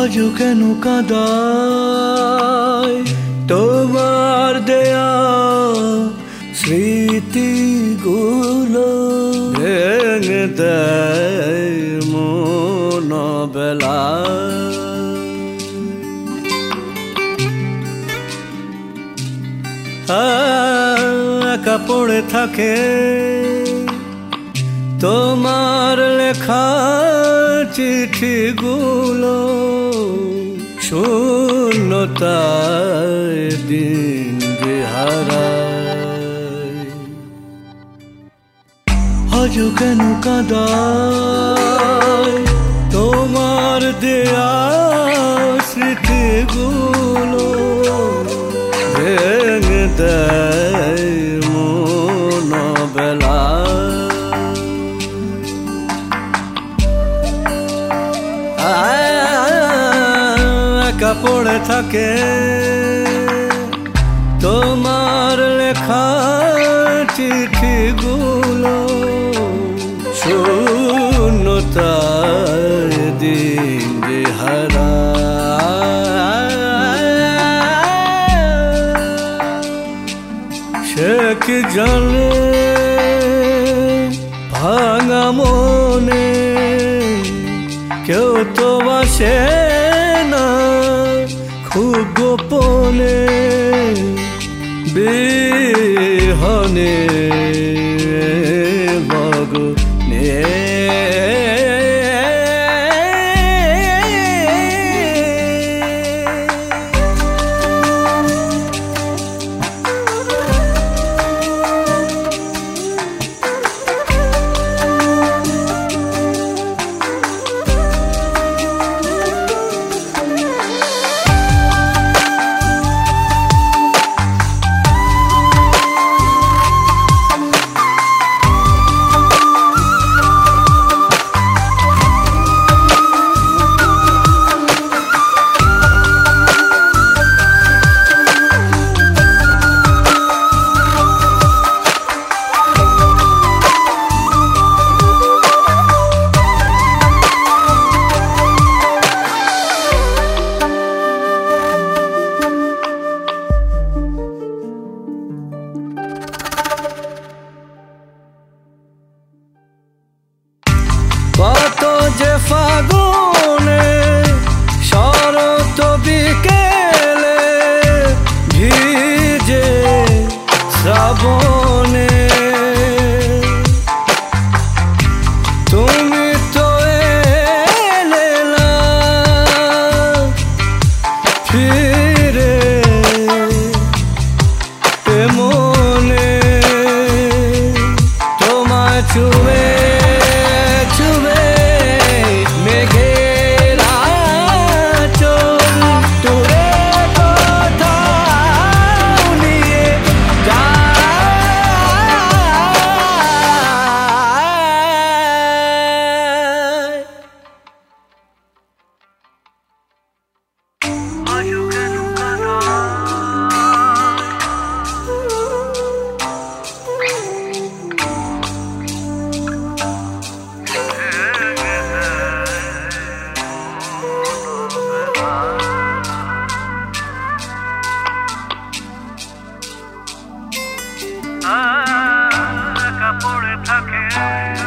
আজও কেন কাঁদায় তোমার দেয়া স্মৃতিগুলো ভেঙে দেয় মন বেলা একা পড়ে থাকে তোমার লেখা চিঠিগুলো শূন্যতায় দিন যে হারায় আজও কেন কাঁদায় তোমার দেয়া স্মৃতিগুলো ভেঙে দেয় মন বেলা একা পড়ে থাকে তোমার লেখা চিঠিগুলো শূন্যতায় দিন যে হারায় সে কি জানে ভাঙা মনে কেউ তো বাসে না খুব গোপনে বিহনে মগনে কত যে ফাগুনে শরৎ বিকেলে ভিজে শ্রাবণে তুমি তো এলে না ফিরে মনে তোমায় ছুঁয়ে একা পড়ে থাকে